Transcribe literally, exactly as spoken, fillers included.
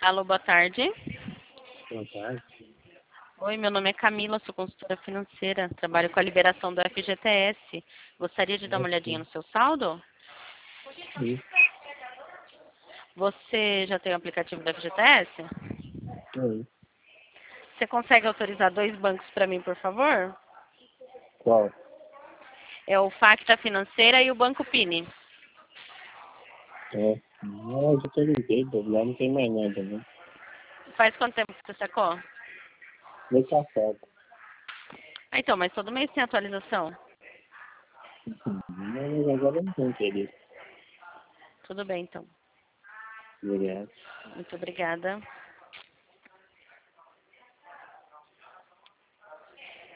Alô, boa tarde. Boa tarde. Oi, meu nome é Camila, sou consultora financeira, trabalho com a liberação do F G T S. Gostaria de dar uma olhadinha no seu saldo? Sim. Você já tem o aplicativo do F G T S? Sim. Você consegue autorizar dois bancos para mim, por favor? Qual? É o Facta Financeira e o Banco Pini. É. Não, eu já tô ligado, lá não tem mais nada, né? Faz quanto tempo que você sacou? Mês passado. Ah, então, mas todo mês tem atualização. Mas agora não tem interesse. Tudo bem, então. Obrigado. Muito obrigada.